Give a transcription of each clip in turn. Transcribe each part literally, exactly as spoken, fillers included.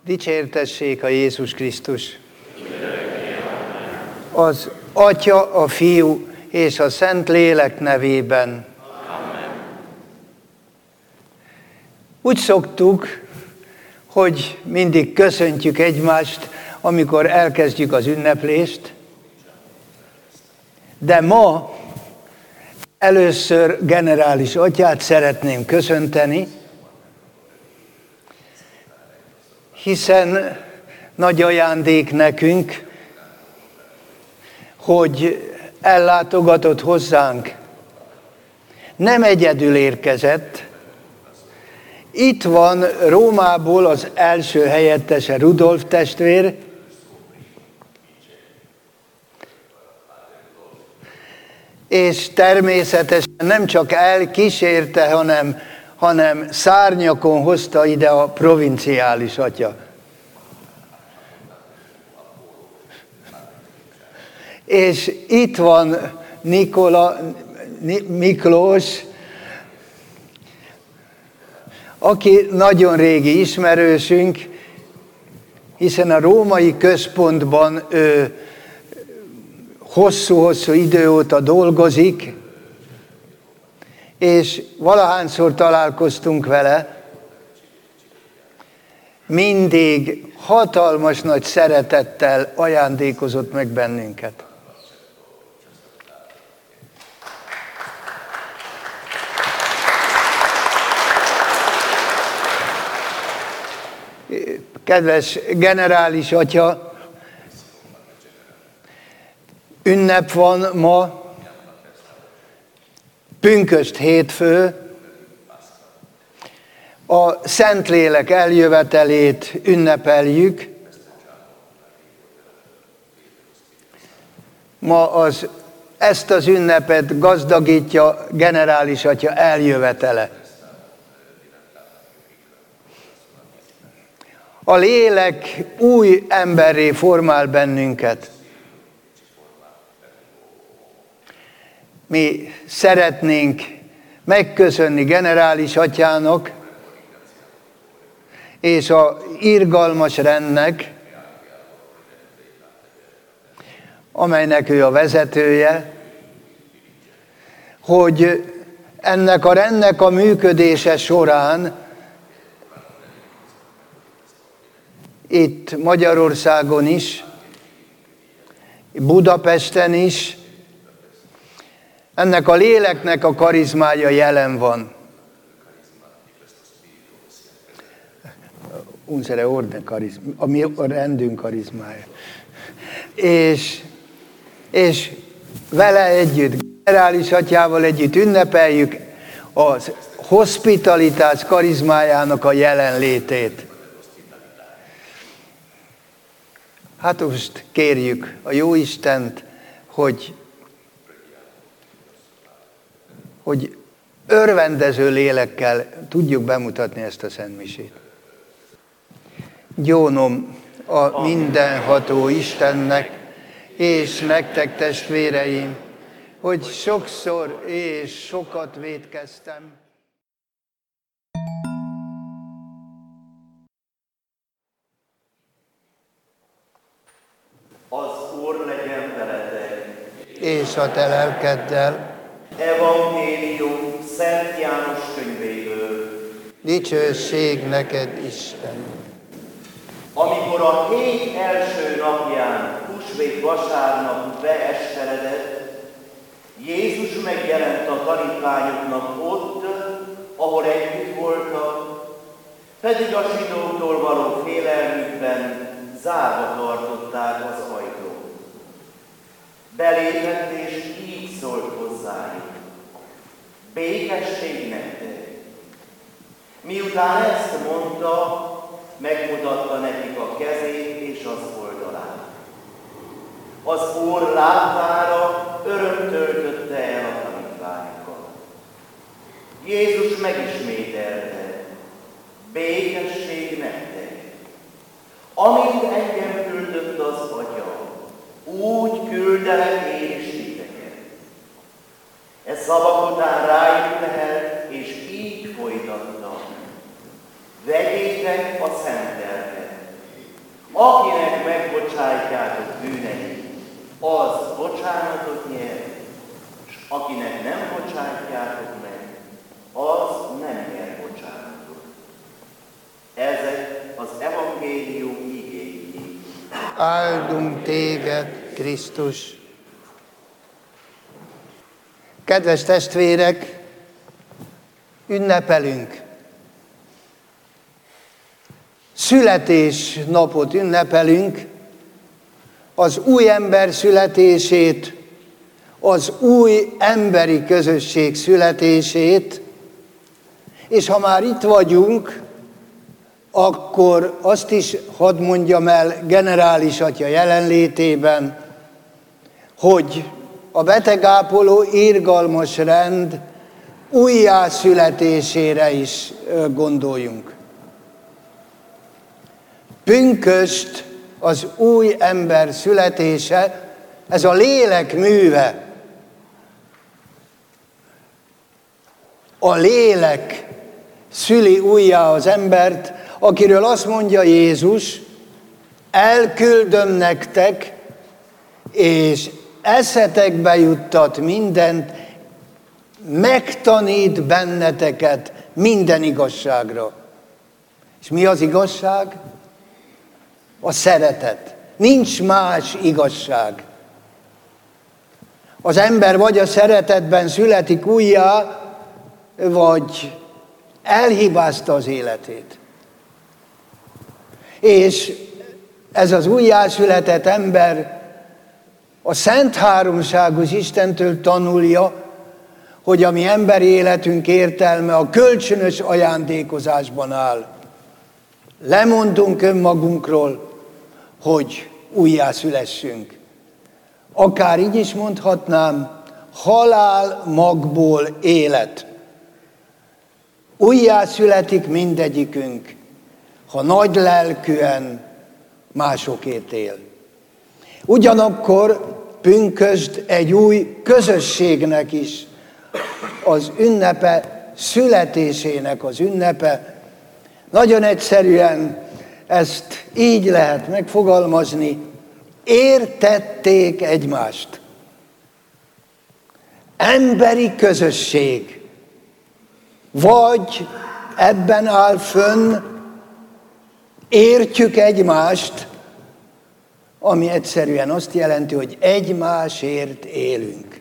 Dicsértessék a Jézus Krisztus! Az Atya, a Fiú és a Szent Lélek nevében. Amen. Úgy szoktuk, hogy mindig köszöntjük egymást, amikor elkezdjük az ünneplést, de ma először generális atyát szeretném köszönteni, hiszen nagy ajándék nekünk, hogy ellátogatott hozzánk. Nem egyedül érkezett. Itt van Rómából az első helyettese, Rudolf testvér, és természetesen nem csak elkísérte, hanem, hanem szárnyakon hozta ide a provinciális atya. És itt van Nikola, Miklós, aki nagyon régi ismerősünk, hiszen a római központban ő hosszú-hosszú idő óta dolgozik, és valahányszor találkoztunk vele, mindig hatalmas nagy szeretettel ajándékozott meg bennünket. Kedves generális atya, ünnep van ma, pünkösd hétfő, a Szentlélek eljövetelét ünnepeljük. Ma az, ezt az ünnepet gazdagítja generális atya eljövetele. A lélek új emberré formál bennünket. Mi szeretnénk megköszönni generális atyának és a irgalmas rendnek, amelynek ő a vezetője, hogy ennek a rendnek a működése során itt Magyarországon is, Budapesten is, ennek a léleknek a karizmája jelen van. Unsere Orden karizma, a mi a rendünk karizmája. És, és vele együtt, generális atyával együtt ünnepeljük a hospitalitás karizmájának a jelenlétét. Hát most kérjük a Jóistent, hogy, hogy örvendező lélekkel tudjuk bemutatni ezt a szentmisét. Gyónom a mindenható Istennek, és nektek testvéreim, hogy sokszor és sokat vétkeztem. Az Úr legyen veletek. És a te lelkeddel. Evangélium Szent János könyvéből. Dicsőség neked, Isten! Amikor a hét első napján, húsvét vasárnap beesteledett, Jézus megjelent a tanítványoknak ott, ahol együtt voltak, pedig a zsidóktól való félelmükben zárva tartották az ajtót. Belépett és így szólt hozzájuk: békesség nektek! Miután ezt mondta, megmutatta nekik a kezét és az oldalát. Az Úr látvára öröm töltötte el a tanítványokat. Jézus megismételte: békesség nektek! Amint engem küldött az Atya, úgy küldelek én is titeket. E szavak után rájuk lehet, és így folytatta: vegyétek a szent lelket, megbocsájtjátok bűneit, az bocsánatot nyer, és akinek nem bocsájtjátok meg, az nem nyer bocsánatot. Ezek az evangélium igéi. Áldunk téged, Krisztus! Kedves testvérek, ünnepelünk. Születésnapot ünnepelünk, az új ember születését, az új emberi közösség születését, és ha már itt vagyunk, akkor azt is hadd mondjam el generális atya jelenlétében, hogy a betegápoló irgalmas rend újjászületésére is gondoljunk. Pünkösd, az új ember születése, ez a lélek műve. A lélek szüli újjá az embert, akiről azt mondja Jézus, elküldöm nektek, és eszetekbe juttat mindent, megtanít benneteket minden igazságra. És mi az igazság? A szeretet. Nincs más igazság. Az ember vagy a szeretetben születik újjá, vagy elhibázta az életét. És ez az újjászületett ember a Szent Háromságos Istentől tanulja, hogy a mi emberi életünk értelme a kölcsönös ajándékozásban áll. Lemondunk önmagunkról, hogy újjászülessünk. Akár így is mondhatnám, halál magból élet. Újjászületik mindegyikünk, ha nagy lelkűen másokért él. Ugyanakkor pünkösd egy új közösségnek is az ünnepe, születésének az ünnepe. Nagyon egyszerűen ezt így lehet megfogalmazni, értették egymást. Emberi közösség. Vagy ebben áll fönn, értjük egymást, ami egyszerűen azt jelenti, hogy egymásért élünk.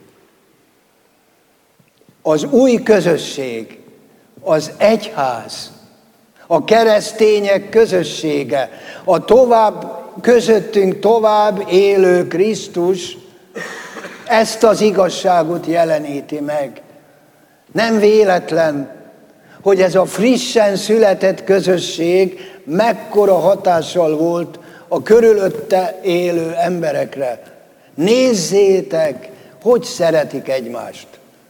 Az új közösség, az egyház, a keresztények közössége, a tovább, közöttünk tovább élő Krisztus ezt az igazságot jeleníti meg. Nem véletlen, hogy ez a frissen született közösség mekkora hatással volt a körülötte élő emberekre. Nézzétek, hogy szeretik egymást.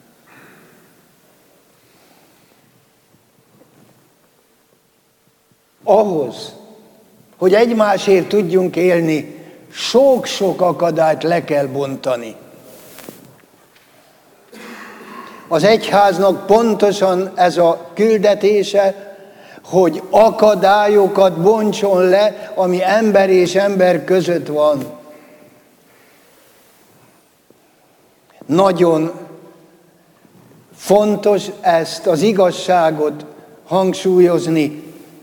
Ahhoz, hogy egymásért tudjunk élni, sok-sok akadályt le kell bontani. Az egyháznak pontosan ez a küldetése, hogy akadályokat bontson le, ami ember és ember között van. Nagyon fontos ezt az igazságot hangsúlyozni.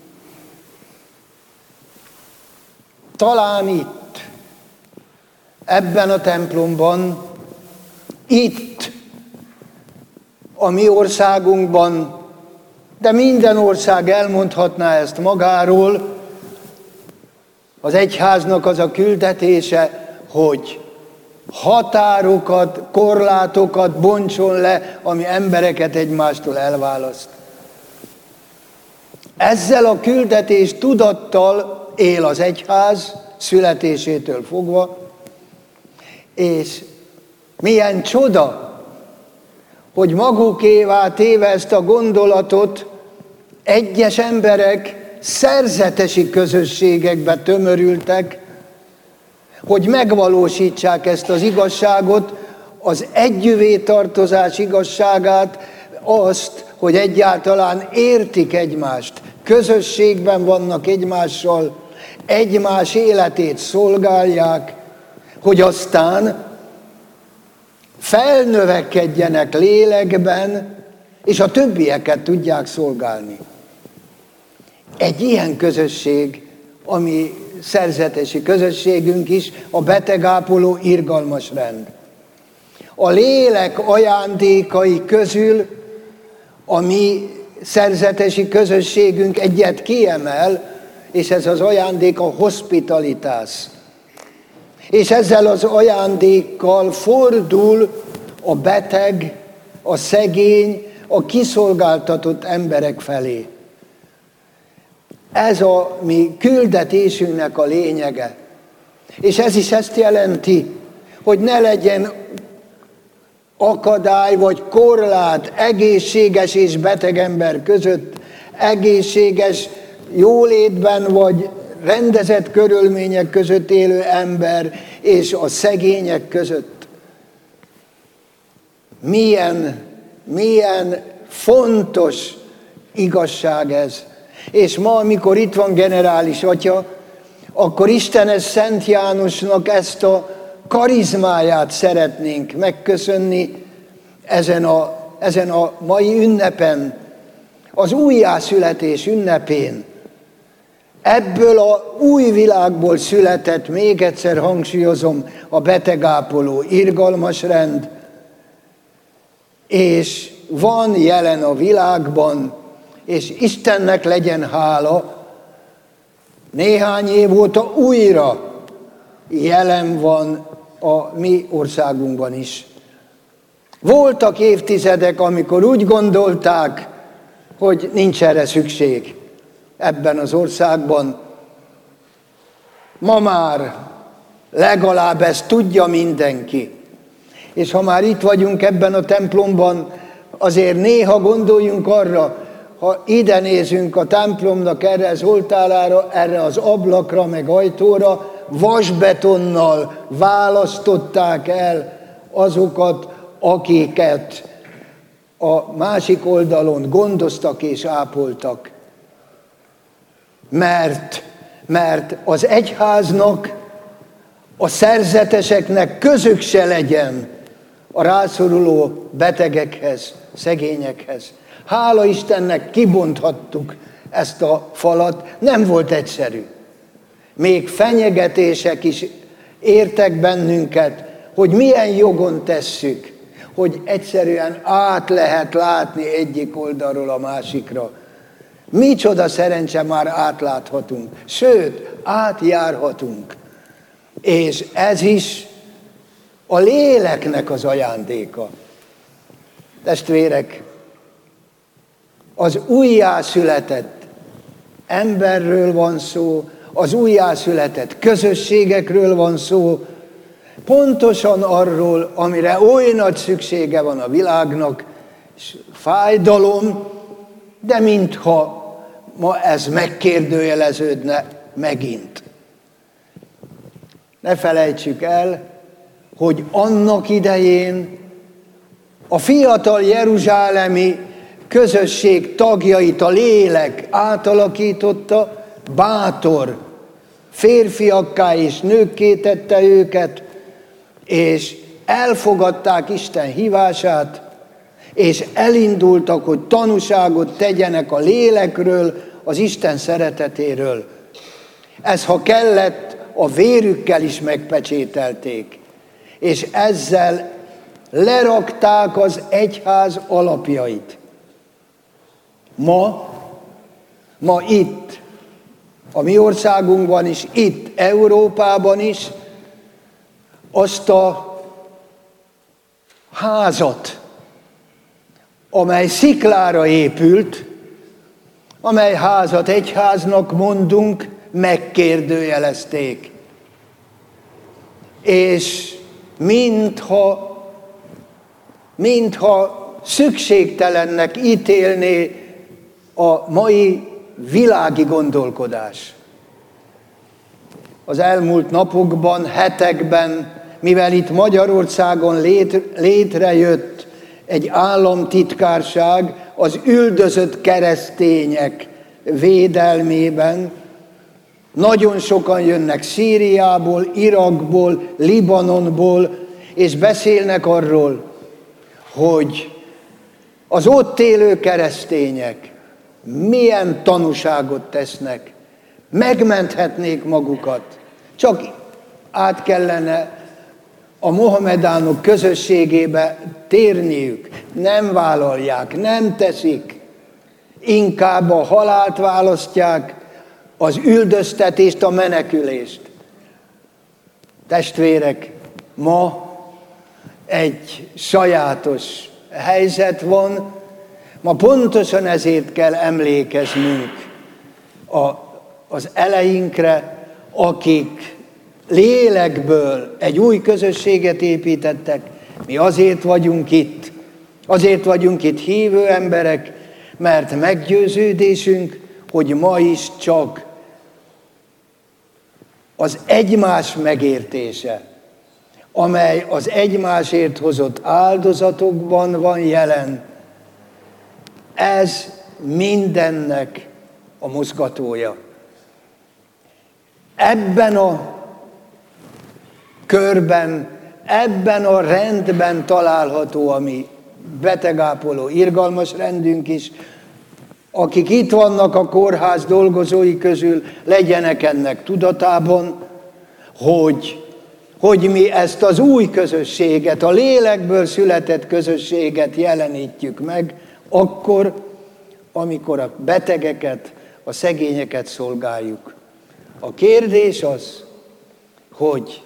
Talán itt, ebben a templomban, itt, a mi országunkban, de minden ország elmondhatná ezt magáról, az egyháznak az a küldetése, hogy határokat, korlátokat bontson le, ami embereket egymástól elválaszt. Ezzel a küldetés tudattal él az egyház születésétől fogva, és milyen csoda, hogy magukévá téve ezt a gondolatot egyes emberek szerzetesi közösségekbe tömörültek, hogy megvalósítsák ezt az igazságot, az együvé tartozás igazságát, azt, hogy egyáltalán értik egymást, közösségben vannak egymással, egymás életét szolgálják, hogy aztán felnövekedjenek lélekben, és a többieket tudják szolgálni. Egy ilyen közösség, ami szerzetesi közösségünk is, a betegápoló irgalmas rend. A lélek ajándékai közül a mi szerzetesi közösségünk egyet kiemel, és ez az ajándék a hospitalitás. És ezzel az ajándékkal fordul a beteg, a szegény, a kiszolgáltatott emberek felé. Ez a mi küldetésünknek a lényege. És ez is ezt jelenti, hogy ne legyen akadály vagy korlát egészséges és beteg ember között, egészséges jólétben vagy rendezett körülmények között élő ember és a szegények között. Milyen, milyen fontos igazság ez. És ma, amikor itt van generális atya, akkor Istenes Szent Jánosnak ezt a karizmáját szeretnénk megköszönni ezen a, ezen a mai ünnepen, az újjászületés ünnepén. Ebből a új világból született, még egyszer hangsúlyozom, a betegápoló irgalmas rend, és van jelen a világban, és Istennek legyen hála, néhány év óta újra jelen van a mi országunkban is. Voltak évtizedek, amikor úgy gondolták, hogy nincs erre szükség ebben az országban. Ma már legalább ezt tudja mindenki. És ha már itt vagyunk ebben a templomban, azért néha gondoljunk arra, ha ide nézünk a templomnak erre az oltárára, erre az ablakra, meg ajtóra, vasbetonnal választották el azokat, akiket a másik oldalon gondoztak és ápoltak. Mert, mert az egyháznak, a szerzeteseknek közük se legyen a rászoruló betegekhez, szegényekhez. Hála Istennek kibonthattuk ezt a falat, nem volt egyszerű. Még fenyegetések is értek bennünket, hogy milyen jogon tesszük, hogy egyszerűen át lehet látni egyik oldalról a másikra. Micsoda szerencse, már átláthatunk, sőt, átjárhatunk. És ez is a léleknek az ajándéka. Testvérek, az újjászületett emberről van szó, az újjászületett közösségekről van szó, pontosan arról, amire oly nagy szüksége van a világnak, és fájdalom, de mintha ma ez megkérdőjeleződne megint. Ne felejtsük el, hogy annak idején a fiatal jeruzsálemi közösség tagjait a lélek átalakította, bátor férfiakká és nőkké tette őket, és elfogadták Isten hívását, és elindultak, hogy tanúságot tegyenek a lélekről, az Isten szeretetéről. Ez, ha kellett, a vérükkel is megpecsételték, és ezzel lerakták az egyház alapjait. Ma, ma itt, a mi országunkban is, itt, Európában is, azt a házat, amely sziklára épült, amely házat egyháznak mondunk, megkérdőjelezték. És mintha, mintha szükségtelennek ítélné a mai világi gondolkodás. Az elmúlt napokban, hetekben, mivel itt Magyarországon lét, létrejött egy államtitkárság az üldözött keresztények védelmében, Nagyon sokan jönnek Szíriából, Irakból, Libanonból, és beszélnek arról, hogy az ott élő keresztények milyen tanúságot tesznek, megmenthetnék magukat, csak át kellene a mohamedánok közösségébe térniük. Nem vállalják, nem teszik, inkább a halált választják, az üldöztetést, a menekülést. Testvérek, ma egy sajátos helyzet van, ma pontosan ezért kell emlékeznünk a, az eleinkre, akik lélekből egy új közösséget építettek. Mi azért vagyunk itt, azért vagyunk itt hívő emberek, mert meggyőződésünk, hogy ma is csak az egymás megértése, amely az egymásért hozott áldozatokban van jelen, ez mindennek a mozgatója. Ebben a körben, ebben a rendben található a mi betegápoló irgalmas rendünk is. Akik itt vannak a kórház dolgozói közül, legyenek ennek tudatában, hogy, hogy mi ezt az új közösséget, a lélekből született közösséget jelenítjük meg, akkor, amikor a betegeket, a szegényeket szolgáljuk. A kérdés az, hogy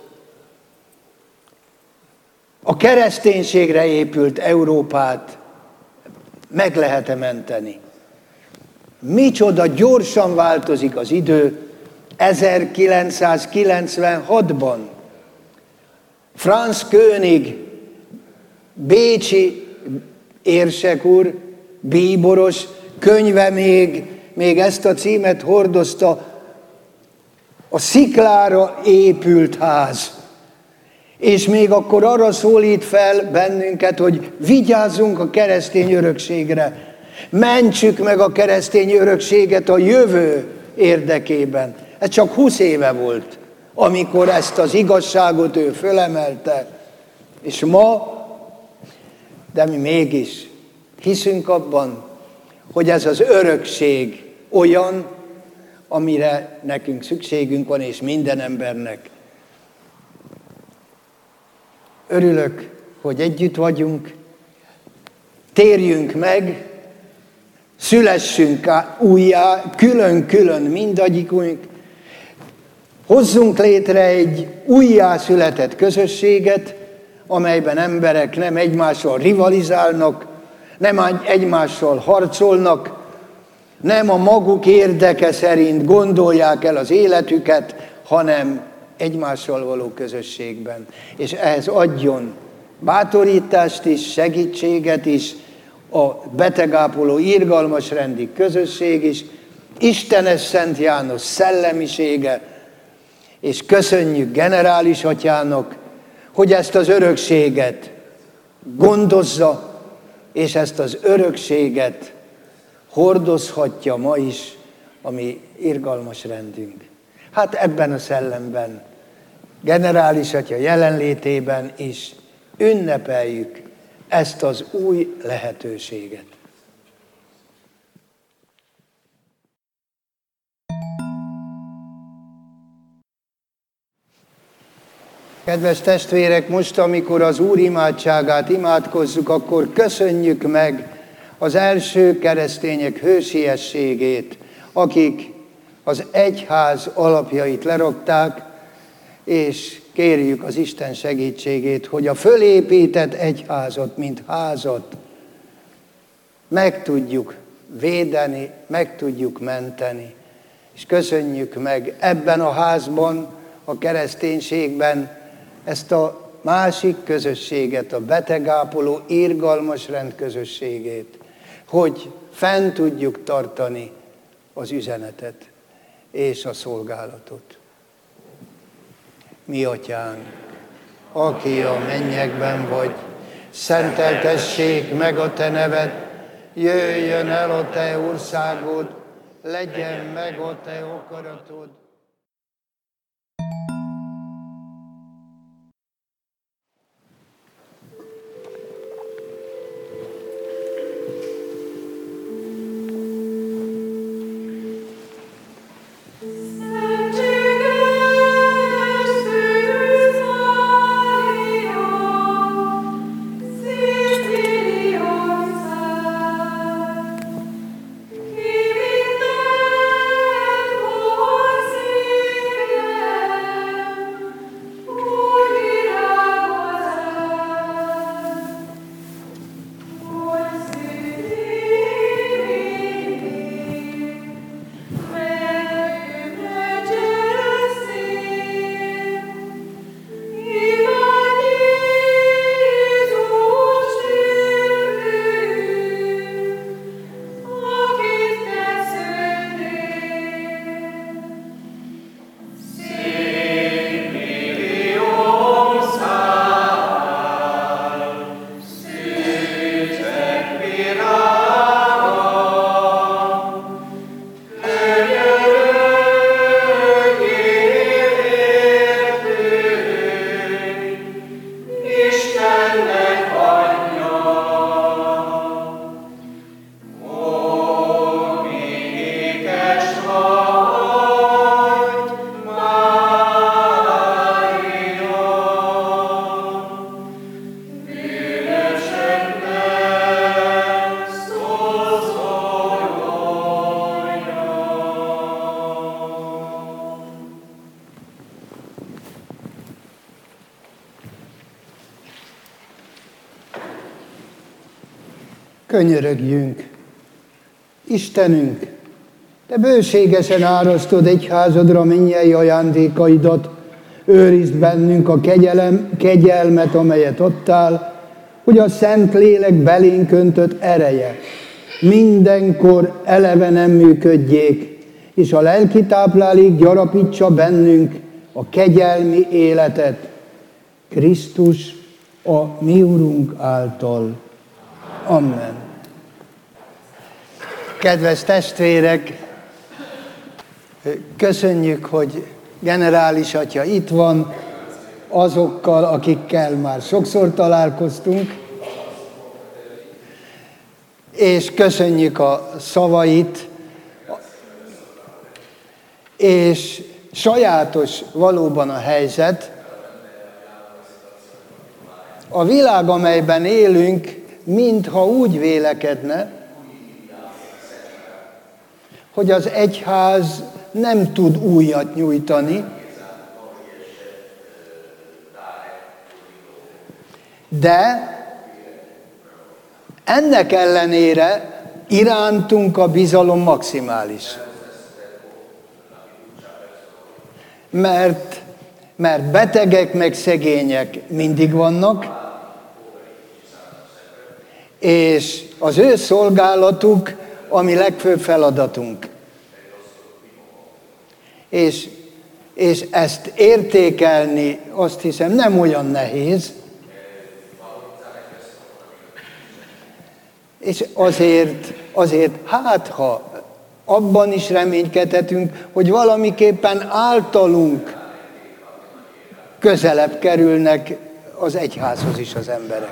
a kereszténységre épült Európát meg lehet-e menteni? Micsoda gyorsan változik az idő. ezerkilencszázkilencvenhatban Franz König, bécsi érsek úr, bíboros, könyve még, még ezt a címet hordozta, a sziklára épült ház. És még akkor arra szólít fel bennünket, hogy vigyázzunk a keresztény örökségre, mentsük meg a keresztény örökséget a jövő érdekében. Ez csak húsz éve volt, amikor ezt az igazságot ő fölemelte. És ma, de mi mégis hiszünk abban, hogy ez az örökség olyan, amire nekünk szükségünk van, és minden embernek. Örülök, hogy együtt vagyunk, térjünk meg, szülessünk újjá, külön-külön mindegyikünk, hozzunk létre egy újjászületett közösséget, amelyben emberek nem egymással rivalizálnak, nem egymással harcolnak, nem a maguk érdeke szerint gondolják el az életüket, hanem egymással való közösségben. És ehhez adjon bátorítást is, segítséget is, a betegápoló irgalmas rendi közösség is, Istenes Szent János szellemisége, és köszönjük generális atyának, hogy ezt az örökséget gondozza, és ezt az örökséget hordozhatja ma is a mi irgalmas rendünk. Hát ebben a szellemben, generális atya jelenlétében is ünnepeljük ezt az új lehetőséget. Kedves testvérek, most, amikor az Úr imádságát imádkozzuk, akkor köszönjük meg az első keresztények hősiességét, akik az egyház alapjait lerakták, és kérjük az Isten segítségét, hogy a fölépített egyházat, mint házat meg tudjuk védeni, meg tudjuk menteni. És köszönjük meg ebben a házban, a kereszténységben ezt a másik közösséget, a betegápoló irgalmas rend közösségét, hogy fenn tudjuk tartani az üzenetet és a szolgálatot. Mi atyánk, aki a mennyekben vagy, szenteltessék meg a te neved, jöjjön el a te országod, legyen meg a te akaratod, Könyörögjünk. Istenünk, Te bőségesen árasztod egyházadra mennyei ajándékaidat, őrizd bennünk a kegyelem, kegyelmet, amelyet adtál, hogy a Szent Lélek belénk öntött ereje mindenkor elevenen működjék, és a lelki táplálék gyarapítsa bennünk a kegyelmi életet. Krisztus, a mi Urunk által. Amen. Kedves testvérek, köszönjük, hogy generális atya itt van, azokkal, akikkel már sokszor találkoztunk, és köszönjük a szavait, és sajátos valóban a helyzet. A világ, amelyben élünk, mintha úgy vélekedne, hogy az egyház nem tud újat nyújtani, de ennek ellenére irántunk a bizalom maximális. Mert, mert betegek meg szegények mindig vannak, és az ő szolgálatuk a mi legfőbb feladatunk. És, és ezt értékelni, azt hiszem, nem olyan nehéz. És azért, azért hát ha abban is reménykedhetünk, hogy valamiképpen általunk közelebb kerülnek az egyházhoz is az emberek.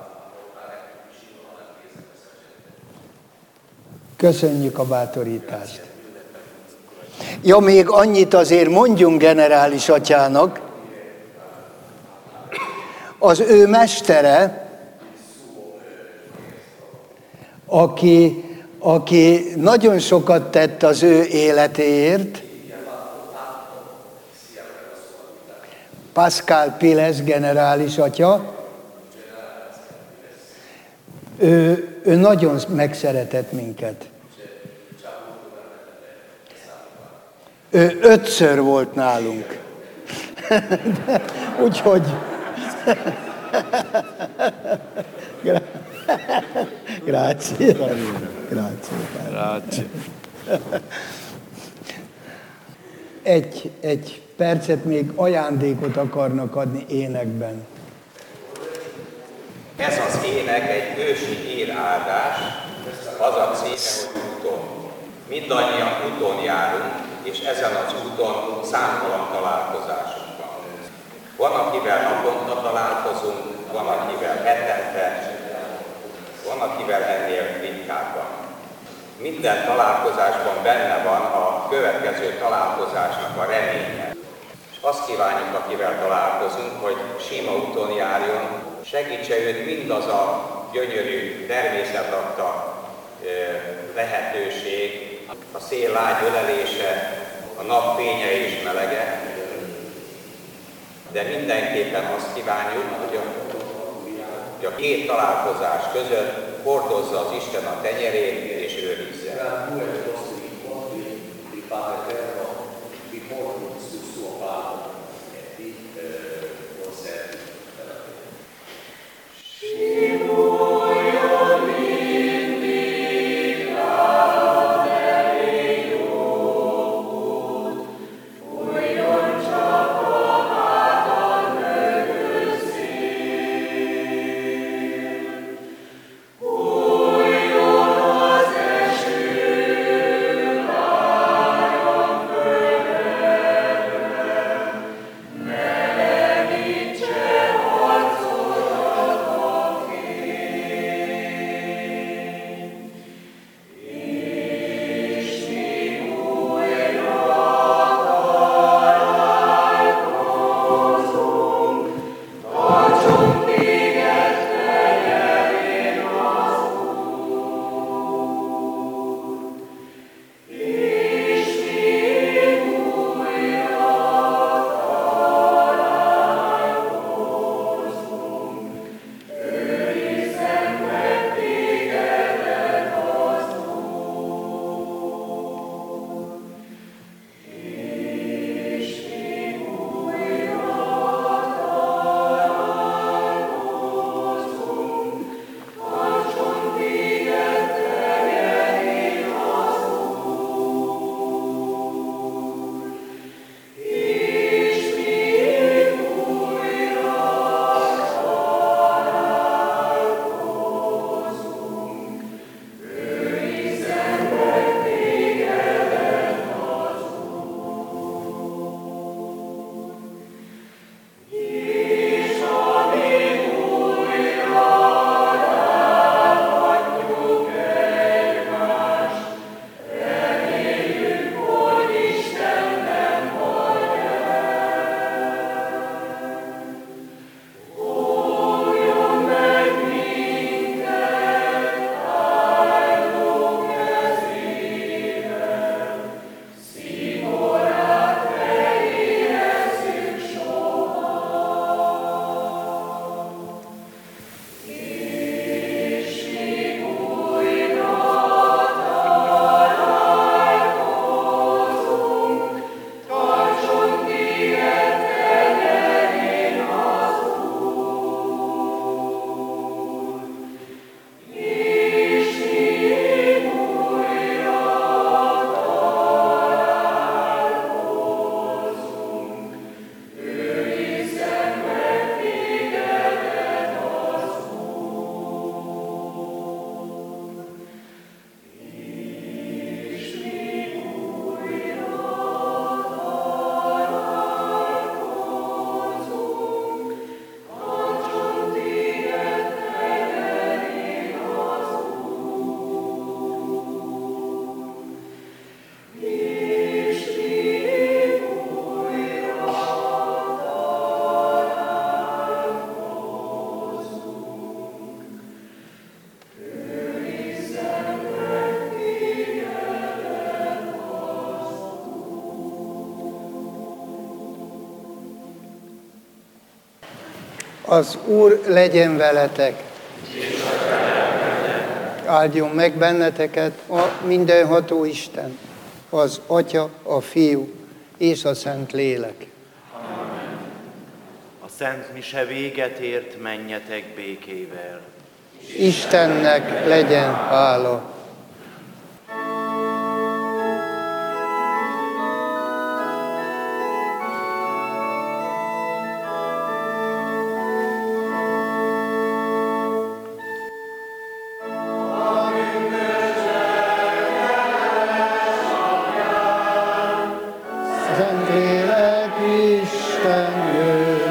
Köszönjük a bátorítást. Ja, még annyit azért mondjunk generális atyának, az ő mestere, aki, aki nagyon sokat tett az ő életéért, Pascal Piles generális atya, ő, ő nagyon megszeretett minket. Ő ötször volt nálunk. Úgyhogy... Grazie. Grazie. Grazie. Egy, egy percet még ajándékot akarnak adni énekben. Ez az ének egy ősi éráldás, az a címe, hogy úton. Mindannyian úton járunk, és ezen az úton számtalan találkozásunk van. Van, akivel naponta találkozunk, van, akivel hetente, van, akivel ennél ritkábban. Minden találkozásban benne van a következő találkozásnak a reménye. És azt kívánjuk, akivel találkozunk, hogy sima úton járjon, segítse őt mindaz a gyönyörű természet adta lehetőség, a szél lágy ölelése, a nap fénye és melege, de mindenképpen azt kívánjuk, hogy a, hogy a két találkozás között hordozza az Isten a tenyerét és őrizze. Az Úr legyen veletek. Áldjon meg benneteket a mindenható Isten, az Atya, a Fiú és a Szent Lélek. Amen. A Szent Mise véget ért, menjetek békével. Istennek legyen hála. Szentlélek Isten jön.